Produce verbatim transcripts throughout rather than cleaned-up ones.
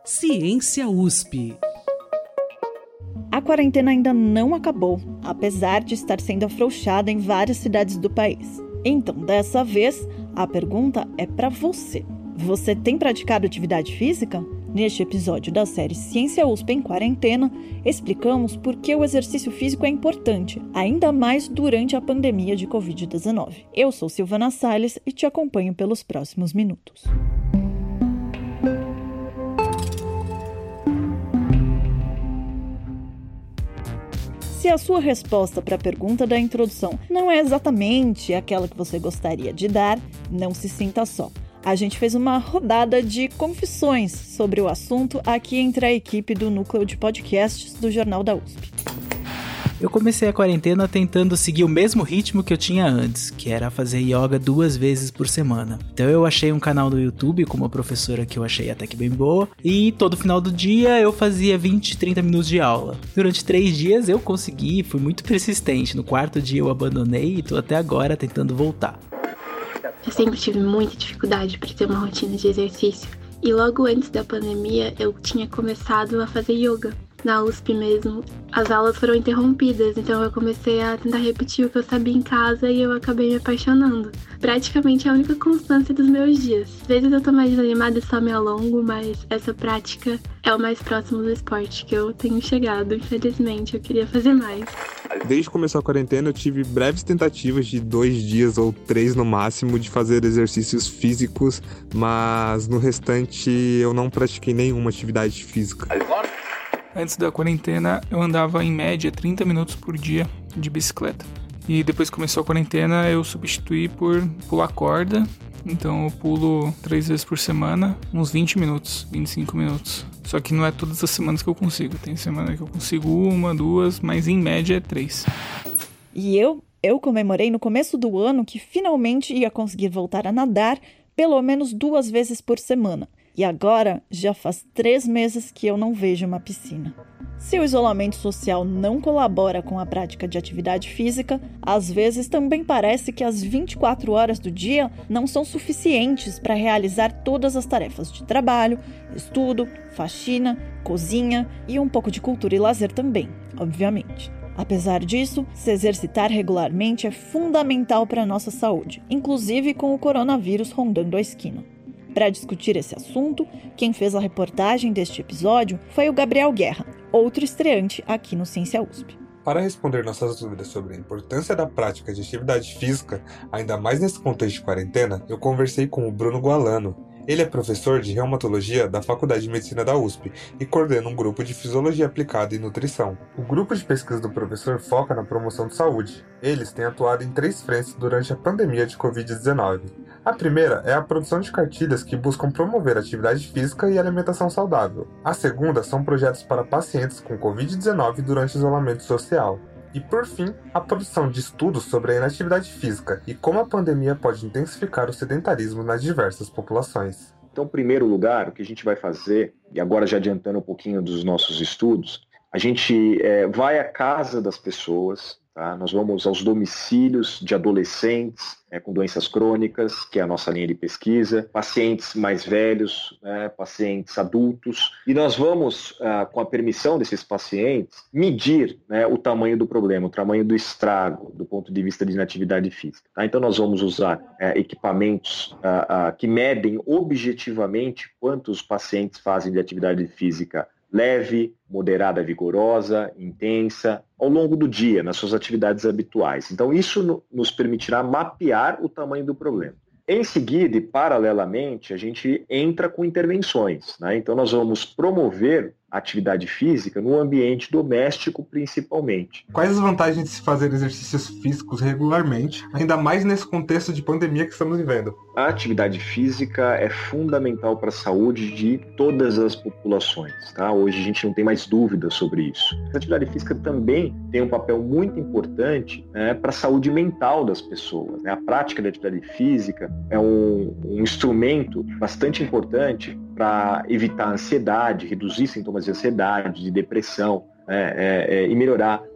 Ciência U S P. A quarentena ainda não acabou, apesar de estar sendo afrouxada em várias cidades do país. Então, dessa vez, a pergunta é para você. Você tem praticado atividade física? Neste episódio da série Ciência U S P em Quarentena, explicamos por que o exercício físico é importante, ainda mais durante a pandemia de covid dezenove. Eu sou Silvana Salles e te acompanho pelos próximos minutos. Se a sua resposta para a pergunta da introdução não é exatamente aquela que você gostaria de dar, não se sinta só. A gente fez uma rodada de confissões sobre o assunto aqui entre a equipe do Núcleo de Podcasts do Jornal da U S P. Eu comecei a quarentena tentando seguir o mesmo ritmo que eu tinha antes, que era fazer yoga duas vezes por semana. Então eu achei um canal no YouTube com uma professora que eu achei até que bem boa, e todo final do dia eu fazia vinte, trinta minutos de aula. Durante três dias eu consegui, fui muito persistente. No quarto dia eu abandonei e tô até agora tentando voltar. Eu sempre tive muita dificuldade para ter uma rotina de exercício. E logo antes da pandemia eu tinha começado a fazer yoga. Na U S P mesmo, as aulas foram interrompidas, então eu comecei a tentar repetir o que eu sabia em casa e eu acabei me apaixonando. Praticamente é a única constância dos meus dias. Às vezes eu tô mais desanimada e só me alongo, mas essa prática é o mais próximo do esporte que eu tenho chegado. Infelizmente, eu queria fazer mais. Desde que começou a quarentena, eu tive breves tentativas de dois dias ou três no máximo de fazer exercícios físicos, mas no restante eu não pratiquei nenhuma atividade física. Antes da quarentena, eu andava em média trinta minutos por dia de bicicleta. E depois que começou a quarentena, eu substituí por pular corda. Então eu pulo três vezes por semana, uns vinte minutos, vinte e cinco minutos. Só que não é todas as semanas que eu consigo. Tem semana que eu consigo uma, duas, mas em média é três. E eu, eu comemorei no começo do ano que finalmente ia conseguir voltar a nadar pelo menos duas vezes por semana. E agora já faz três meses que eu não vejo uma piscina. Se o isolamento social não colabora com a prática de atividade física, às vezes também parece que as vinte e quatro horas do dia não são suficientes para realizar todas as tarefas de trabalho, estudo, faxina, cozinha e um pouco de cultura e lazer também, obviamente. Apesar disso, se exercitar regularmente é fundamental para a nossa saúde, inclusive com o coronavírus rondando a esquina. Para discutir esse assunto, quem fez a reportagem deste episódio foi o Gabriel Guerra, outro estreante aqui no Ciência U S P. Para responder nossas dúvidas sobre a importância da prática de atividade física, ainda mais nesse contexto de quarentena, eu conversei com o Bruno Gualano. Ele é professor de reumatologia da Faculdade de Medicina da U S P e coordena um grupo de fisiologia aplicada e nutrição. O grupo de pesquisa do professor foca na promoção de saúde. Eles têm atuado em três frentes durante a pandemia de covid dezenove. A primeira é a produção de cartilhas que buscam promover atividade física e alimentação saudável. A segunda são projetos para pacientes com covid dezenove durante isolamento social. E, por fim, a produção de estudos sobre a inatividade física e como a pandemia pode intensificar o sedentarismo nas diversas populações. Então, em primeiro lugar, o que a gente vai fazer, e agora já adiantando um pouquinho dos nossos estudos, a gente é, vai à casa das pessoas, tá? Nós vamos aos domicílios de adolescentes é, com doenças crônicas, que é a nossa linha de pesquisa, pacientes mais velhos, né, pacientes adultos, e nós vamos, ah, com a permissão desses pacientes, medir, né, o tamanho do problema, o tamanho do estrago, do ponto de vista de inatividade física. Tá? Então nós vamos usar é, equipamentos ah, ah, que medem objetivamente quantos pacientes fazem de atividade física leve, moderada, vigorosa, intensa, ao longo do dia, nas suas atividades habituais. Então, isso no, nos permitirá mapear o tamanho do problema. Em seguida, e paralelamente, a gente entra com intervenções, né? Então, nós vamos promover a atividade física no ambiente doméstico, principalmente. Quais as vantagens de se fazer exercícios físicos regularmente, ainda mais nesse contexto de pandemia que estamos vivendo? A atividade física é fundamental para a saúde de todas as populações, tá? Hoje a gente não tem mais dúvidas sobre isso. A atividade física também tem um papel muito importante, né, para a saúde mental das pessoas, né? A prática da atividade física é um, um instrumento bastante importante para evitar a ansiedade, reduzir sintomas de ansiedade, de depressão, né, é, é, e melhorar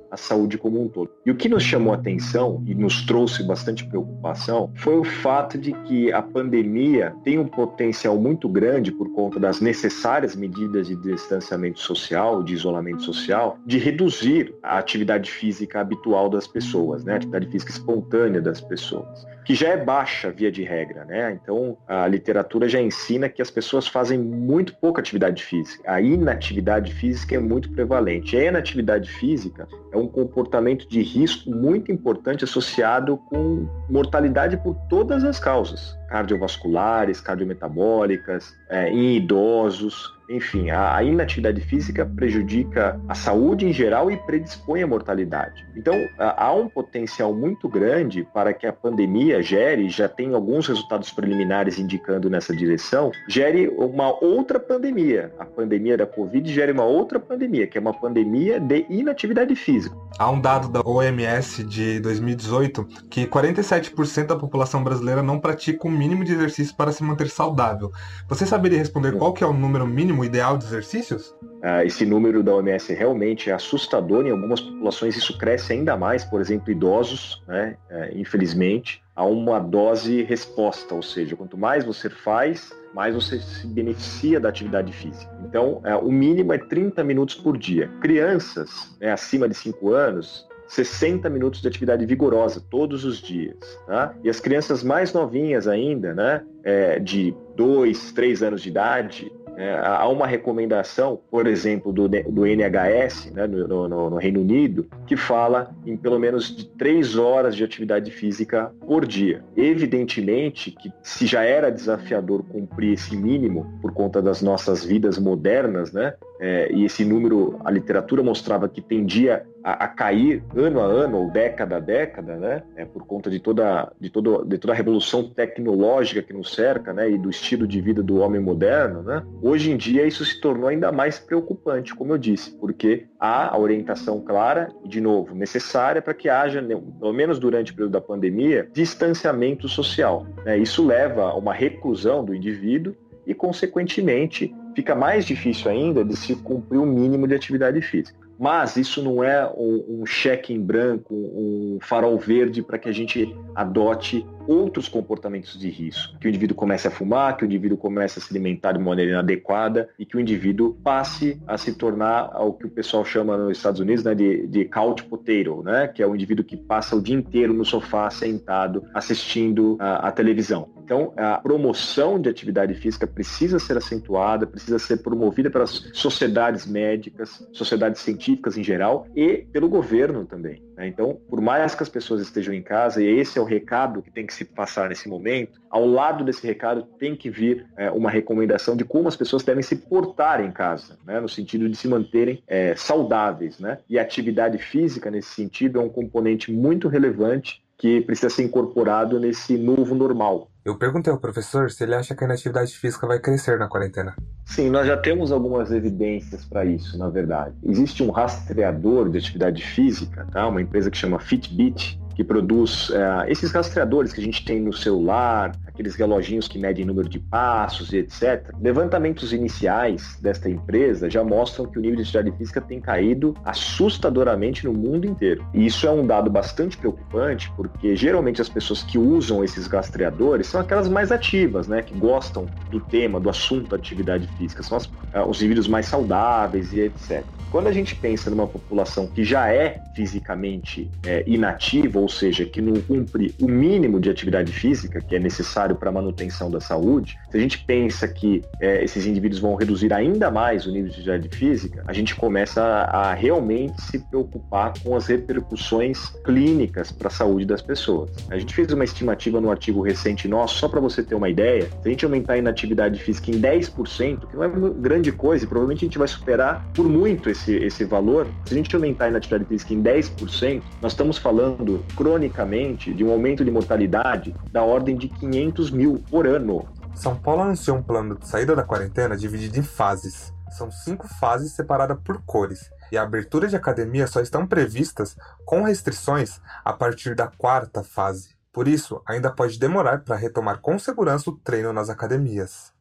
a saúde como um todo. E o que nos chamou a atenção e nos trouxe bastante preocupação foi o fato de que a pandemia tem um potencial muito grande por conta das necessárias medidas de distanciamento social, de isolamento social, de reduzir a atividade física habitual das pessoas, né? A atividade física espontânea das pessoas, que já é baixa via de regra, né? Então, a literatura já ensina que as pessoas fazem muito pouca atividade física. A inatividade física é muito prevalente. A inatividade física é um comportamento de risco muito importante associado com mortalidade por todas as causas, cardiovasculares, cardiometabólicas, é, em idosos. Enfim, a inatividade física prejudica a saúde em geral e predispõe à mortalidade. Então, há um potencial muito grande para que a pandemia gere, já tem alguns resultados preliminares indicando nessa direção, gere uma outra pandemia. A pandemia da Covid gere uma outra pandemia, que é uma pandemia de inatividade física. Há um dado da O M S de dois mil e dezoito que quarenta e sete por cento da população brasileira não pratica o mínimo de exercício para se manter saudável. Você saberia responder qual que é o número mínimo ideal de exercícios? Uh, esse número da O M S realmente é assustador. Em algumas populações isso cresce ainda mais, por exemplo, idosos, né? Uh, infelizmente, há uma dose resposta, ou seja, quanto mais você faz, mais você se beneficia da atividade física. Então, uh, o mínimo é trinta minutos por dia. Crianças, né, acima de cinco anos, sessenta minutos de atividade vigorosa todos os dias, tá? E as crianças mais novinhas ainda, né, é, de dois, três anos de idade, é, há uma recomendação, por exemplo, do, do N H S, né, no, no, no Reino Unido, que fala em pelo menos de três horas de atividade física por dia. Evidentemente que se já era desafiador cumprir esse mínimo por conta das nossas vidas modernas, né, é, e esse número, a literatura mostrava que tendia a, a cair ano a ano ou década a década, né, é, por conta de toda, de, todo, de toda a revolução tecnológica que nos cerca, né, e do estilo de vida do homem moderno, né. Hoje em dia isso se tornou ainda mais preocupante, como eu disse, porque há a orientação clara e, de novo, necessária para que haja, pelo menos durante o período da pandemia, distanciamento social, né. Isso leva a uma reclusão do indivíduo e, consequentemente, fica mais difícil ainda de se cumprir o mínimo de atividade física. Mas isso não é um, um cheque em branco, um farol verde para que a gente adote outros comportamentos de risco. Que o indivíduo comece a fumar, que o indivíduo comece a se alimentar de maneira inadequada e que o indivíduo passe a se tornar o que o pessoal chama nos Estados Unidos, né, de, de couch potato, né, que é o indivíduo que passa o dia inteiro no sofá sentado assistindo a, a televisão. Então, a promoção de atividade física precisa ser acentuada, precisa ser promovida pelas sociedades médicas, sociedades científicas em geral e pelo governo também, né? Então, por mais que as pessoas estejam em casa, e esse é o recado que tem que se passar nesse momento, ao lado desse recado tem que vir é, uma recomendação de como as pessoas devem se portar em casa, né? No sentido de se manterem é, saudáveis, né? E a atividade física, nesse sentido, é um componente muito relevante que precisa ser incorporado nesse novo normal. Eu perguntei ao professor se ele acha que a inatividade física vai crescer na quarentena. Sim, nós já temos algumas evidências para isso, na verdade. Existe um rastreador de atividade física, tá? Uma empresa que chama Fitbit, que produz é, esses rastreadores que a gente tem no celular, aqueles reloginhos que medem número de passos e etcétera. Levantamentos iniciais desta empresa já mostram que o nível de atividade física tem caído assustadoramente no mundo inteiro. E isso é um dado bastante preocupante, porque geralmente as pessoas que usam esses rastreadores são aquelas mais ativas, né, que gostam do tema, do assunto da atividade física, são as, os indivíduos mais saudáveis e etcétera. Quando a gente pensa numa população que já é fisicamente é, inativa, ou seja, que não cumpre o mínimo de atividade física que é necessário para a manutenção da saúde, se a gente pensa que é, esses indivíduos vão reduzir ainda mais o nível de atividade física, a gente começa a, a realmente se preocupar com as repercussões clínicas para a saúde das pessoas. A gente fez uma estimativa no artigo recente nosso, só para você ter uma ideia, se a gente aumentar a inatividade física em dez por cento, que não é uma grande coisa, e provavelmente a gente vai superar por muito esse Esse, esse valor, se a gente aumentar a inatividade física em dez por cento, nós estamos falando cronicamente de um aumento de mortalidade da ordem de quinhentos mil por ano. São Paulo anunciou um plano de saída da quarentena dividido em fases. São cinco fases separadas por cores, e a abertura de academias só estão previstas com restrições a partir da quarta fase. Por isso, ainda pode demorar para retomar com segurança o treino nas academias.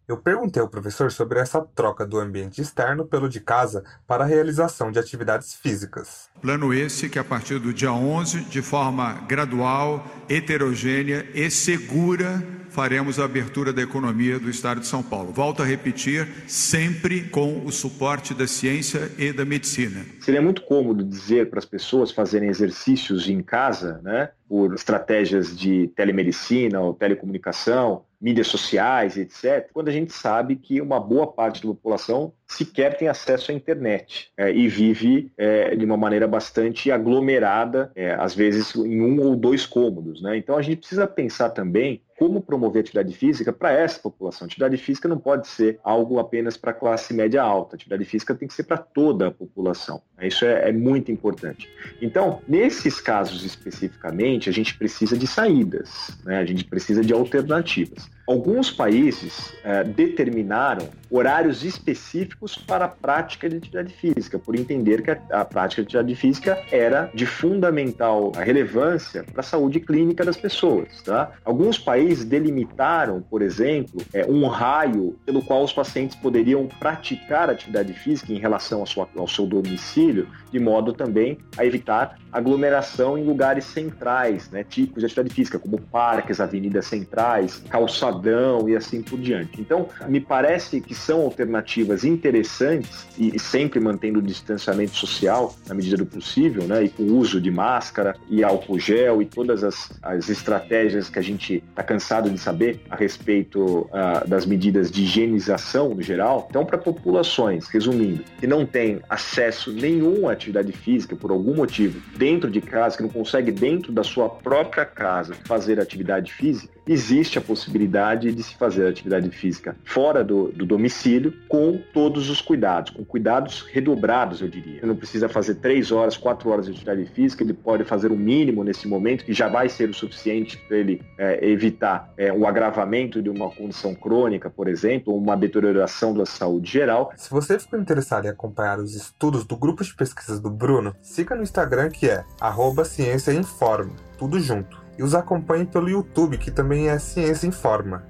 Eu perguntei ao professor sobre essa troca do ambiente externo pelo de casa para a realização de atividades físicas. Plano esse que a partir do dia onze, de forma gradual, heterogênea e segura, faremos a abertura da economia do Estado de São Paulo. Volto a repetir, sempre com o suporte da ciência e da medicina. Seria muito cômodo dizer para as pessoas fazerem exercícios em casa, né, por estratégias de telemedicina ou telecomunicação, mídias sociais, etcétera, quando a gente sabe que uma boa parte da população sequer tem acesso à internet é, e vive é, de uma maneira bastante aglomerada, é, às vezes em um ou dois cômodos, né? Então a gente precisa pensar também como promover atividade física para essa população. Atividade física não pode ser algo apenas para a classe média alta. Atividade física tem que ser para toda a população. Isso é, é muito importante. Então, nesses casos especificamente, a gente precisa de saídas, né? A gente precisa de alternativas. Alguns países é, determinaram horários específicos para a prática de atividade física, por entender que a, a prática de atividade física era de fundamental relevância para a saúde clínica das pessoas, tá? Alguns países delimitaram, por exemplo, é, um raio pelo qual os pacientes poderiam praticar atividade física em relação à sua, ao seu domicílio, de modo também a evitar aglomeração em lugares centrais, né, típicos de atividade física, como parques, avenidas centrais, calçadão e assim por diante. Então, me parece que são alternativas interessantes e sempre mantendo o distanciamento social na medida do possível, né, e com o uso de máscara e álcool gel e todas as, as estratégias que a gente está cansado de saber a respeito uh, das medidas de higienização no geral. Então, para populações, resumindo, que não têm acesso nenhum à atividade física por algum motivo dentro de casa, que não consegue dentro da sua própria casa fazer atividade física, existe a possibilidade de se fazer atividade física fora do, do domicílio com todos os cuidados, com cuidados redobrados, eu diria. Ele não precisa fazer três horas, quatro horas de atividade física, ele pode fazer o mínimo nesse momento, que já vai ser o suficiente para ele é, evitar é, o agravamento de uma condição crônica, por exemplo, ou uma deterioração da saúde geral. Se você ficou interessado em acompanhar os estudos do grupo de pesquisas do Bruno, siga no Instagram, que é arroba Ciência Informa, tudo junto. E os acompanhe pelo YouTube, que também é Ciência Informa.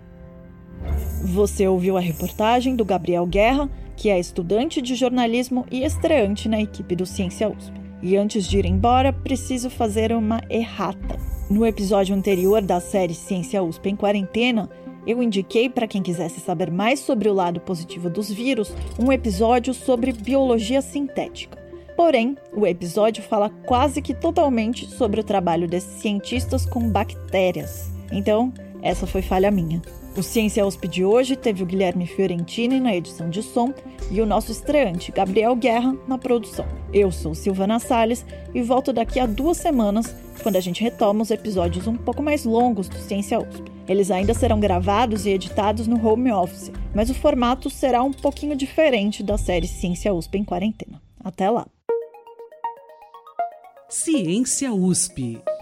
Você ouviu a reportagem do Gabriel Guerra, que é estudante de jornalismo e estreante na equipe do Ciência U S P. E antes de ir embora, preciso fazer uma errata. No episódio anterior da série Ciência U S P em Quarentena, eu indiquei para quem quisesse saber mais sobre o lado positivo dos vírus, um episódio sobre biologia sintética. Porém, o episódio fala quase que totalmente sobre o trabalho desses cientistas com bactérias. Então, essa foi falha minha. O Ciência U S P de hoje teve o Guilherme Fiorentini na edição de som e o nosso estreante, Gabriel Guerra, na produção. Eu sou Silvana Salles e volto daqui a duas semanas, quando a gente retoma os episódios um pouco mais longos do Ciência U S P. Eles ainda serão gravados e editados no home office, mas o formato será um pouquinho diferente da série Ciência U S P em Quarentena. Até lá! Ciência U S P.